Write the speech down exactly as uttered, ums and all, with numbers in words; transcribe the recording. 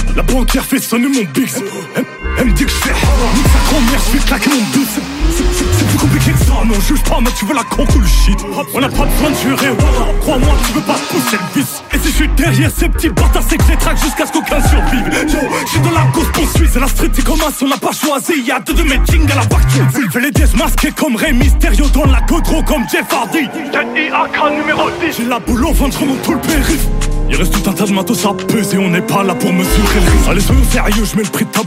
La banquière fait sonner mon bix. Elle, elle me dit que je fais nique sa grand-mère, je fais claquer mon bus. C'est, c'est, c'est plus compliqué que ça, non juge pas, mais tu veux la coke ou le shit. On a pas besoin de jurer, crois-moi, tu veux pas pousser le vice. Et si je suis derrière ces petits bâtards, c'est que je les traque jusqu'à ce qu'aucun survive. Yo, je suis dans la course poursuite, c'est la street, c'est comme as, on n'a pas choisi. Y'a deux de mes jings à la voiture. Je vais les désmasquer comme Rey Mysterio dans la godro comme Jeff Hardy. I A K numéro dix. J'ai la boule au ventre, je remonte tout le périph'. Il reste tout un tas de matos à peser, on n'est pas là pour mesurer le risque. Allez soyons sérieux, je mets le prix de tabac.